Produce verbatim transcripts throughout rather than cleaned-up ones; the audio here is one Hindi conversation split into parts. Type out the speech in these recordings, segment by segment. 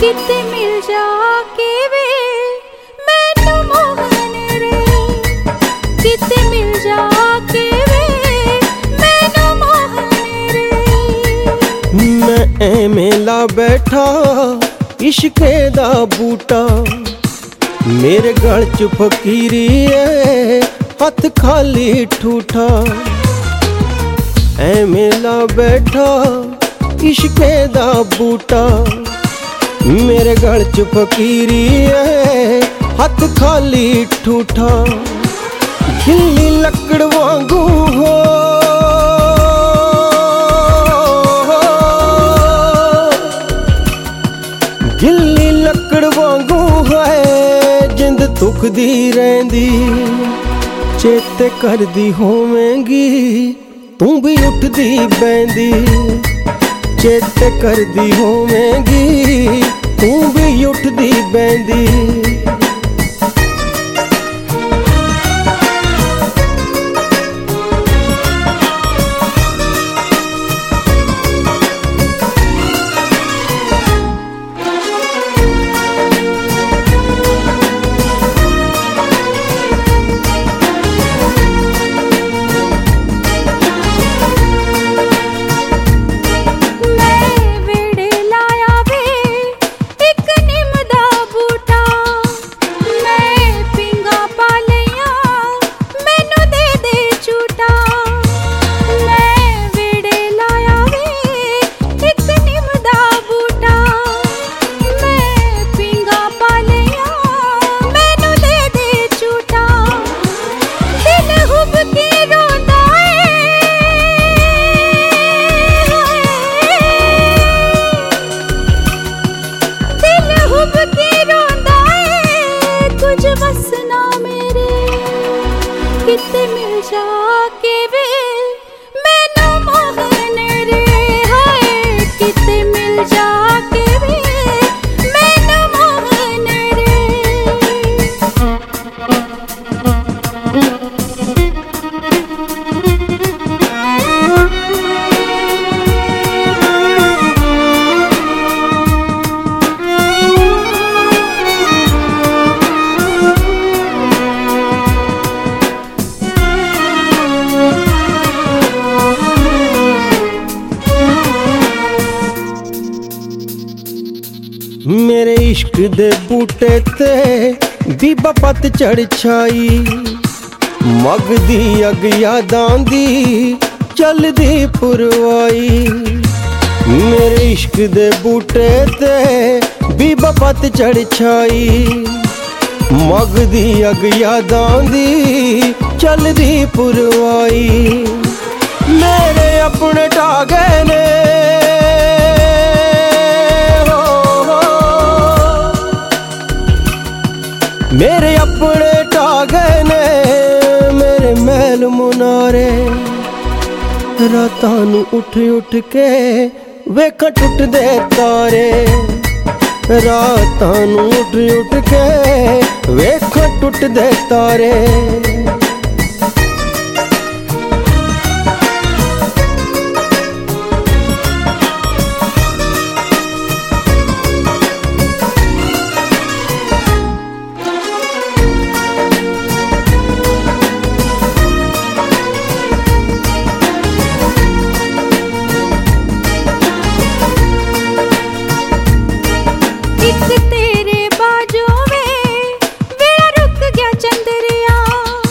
किते मिल जाके वे मैनू मोहन रे, किते मिल जाके वे मैनू मोहन रे। मैं एवें ला बैठा इश्के दा बूटा, मेरे गल च फकीरी है हथ खाली ठूठा। एवें ला बैठा इश्के दा बूटा, मेरे गल च फकीरी है हथ खाली ठूठा। गिल्ली लकड़ वांगू हो गिल्ली लकड़ वांगू है जिंद तुखदी रहिंदी। चेते करदी होवेंगी तू भी उठदी बैंदी, चेते करदी होवेंगी तू भी उठदी बैंदी। किते मिल जाके वे मैनू मोहन रे, हाय किते मिल जाके वे मैनू मोहन रे। मेरे इश्क दे बूटे ते बीबा पत चढ़ छाई, मगदी अग यादां दी चलदी पुरवाई। मेरे इश्क दे बूटे ते बीबा पत चढ़ छाई, मगदी अग यादां दी चलदी पुरवाई। मेरे अपने टागे ने मेरे अपने टागे ने मेरे महल मुनारे। रातां नूं उठ उठ के वेखां टुटदे तारे, रातां नूं उठ उठ के वेखां टुटदे तारे। तेरे बाजों में वेला रुक गया चंदरिया,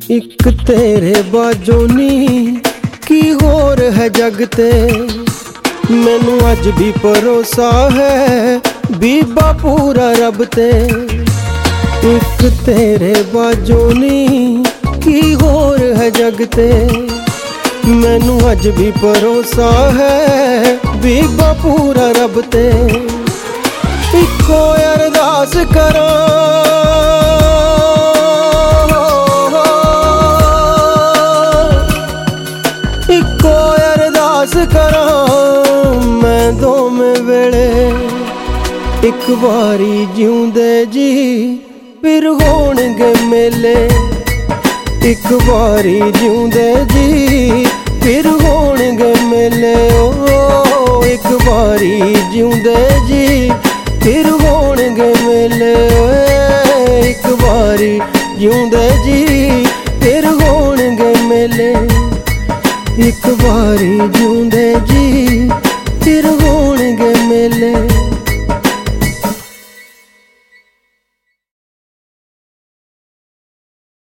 ਇੱਕ ਤੇਰੇ ਬਾਝੋਂ ਨੀ ਕੀ ਹੋਰ ਹੈ ਜਗ ਤੇ। ਮੈਨੂੰ ਅੱਜ ਵੀ ਭਰੋਸਾ ਹੈ ਬੀਬਾ ਪੂਰਾ ਰੱਬ ਤੇ। ਇੱਕ ਤੇਰੇ ਬਾਝੋਂ ਨੀ ਕੀ ਹੋਰ ਹੈ ਜਗ ਤੇ। ਮੈਨੂੰ ਅੱਜ ਵੀ ਭਰੋਸਾ ਹੈ ਬੀਬਾ ਪੂਰਾ ਰੱਬ ਤੇ। ਇੱਕੋ ਅਰਦਾਸ ਕਰਾਂ ਇੱਕੋ ਅਰਦਾਸ ਕਰਾਂ ਮੈਂ ਦੋਵੇਂ ਵੇਲੇ। ਇੱਕ ਵਾਰੀ ਜਿਉਂਦੇ ਜੀ ਫਿਰ ਹੋਣਗੇ ਮੇਲੇ। ਇੱਕ ਵਾਰੀ ਜਿਉਂਦੇ ਜੀ ਫਿਰ ਹੋਣਗੇ ਮੇਲੇ। ਓ ਇੱਕ ਵਾਰੀ ਜਿਉਂਦੇ ਜੀ ਫਿਰ ਹੋਣਗੇ ਮੇਲੇ। ਓਏ ਇੱਕ ਵਾਰੀ ਜਿਉਂਦੇ ਜੀ ਫਿਰ ਹੋਣਗੇ ਮੇਲੇ। ਇੱਕ ਵਾਰੀ ਜਿਉਂਦੇ ਜੀ ਫਿਰ ਹੋਣਗੇ ਮੇਲੇ।